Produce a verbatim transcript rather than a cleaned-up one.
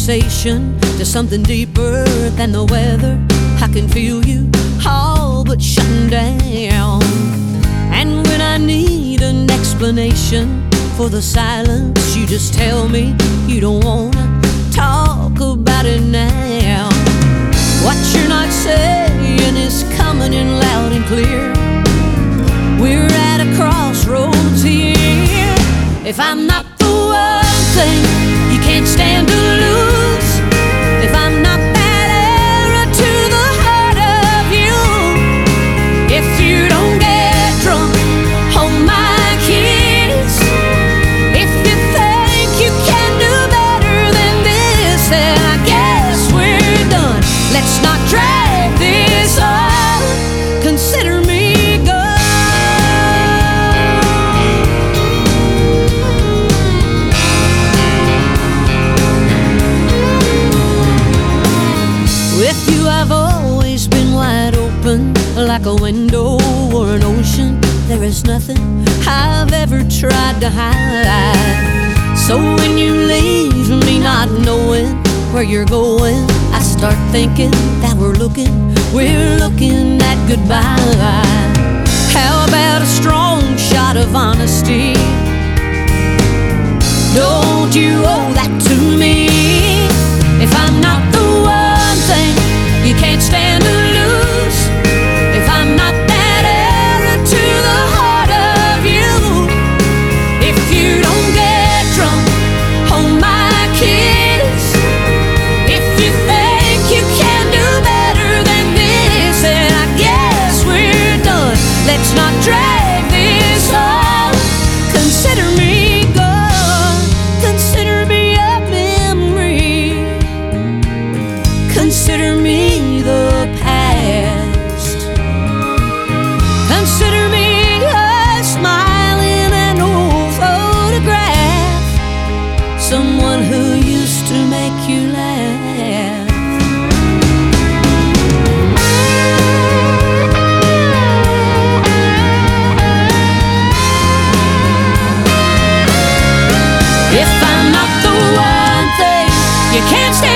conversation to something deeper than the weather. I can feel you all but shutting down. And when I need an explanation for the silence, you just tell me you don't wanna talk about it now. What you're not saying is coming in loud and clear. We're at a crossroads here. If I'm not the one thing you can't stand to lose, if I'm not that arrow to the heart of you, if you don't get drunk, hold my kiss. If you think you can do better than this, then I guess we're done. Let's not drag this on. Consider me gone. With you I've always been wide open, like a window or an ocean. There is nothing I've ever tried to hide. So when you leave me not knowing where you're going, I start thinking that we're looking, we're looking at goodbye. How about a strong shot of honesty? Don't you owe that to me? If I'm not the one thing you can't stand to lose, if I'm not that arrow to the heart of you, if you don't get drunk, hold my kiss. If you think you can do better than this, then I guess we're done. Let's not drag this on. Consider me gone. Consider me a memory. Consider me the past. Consider me a smile in an old photograph, someone who used to make you laugh. If I'm not the one thing you can't stand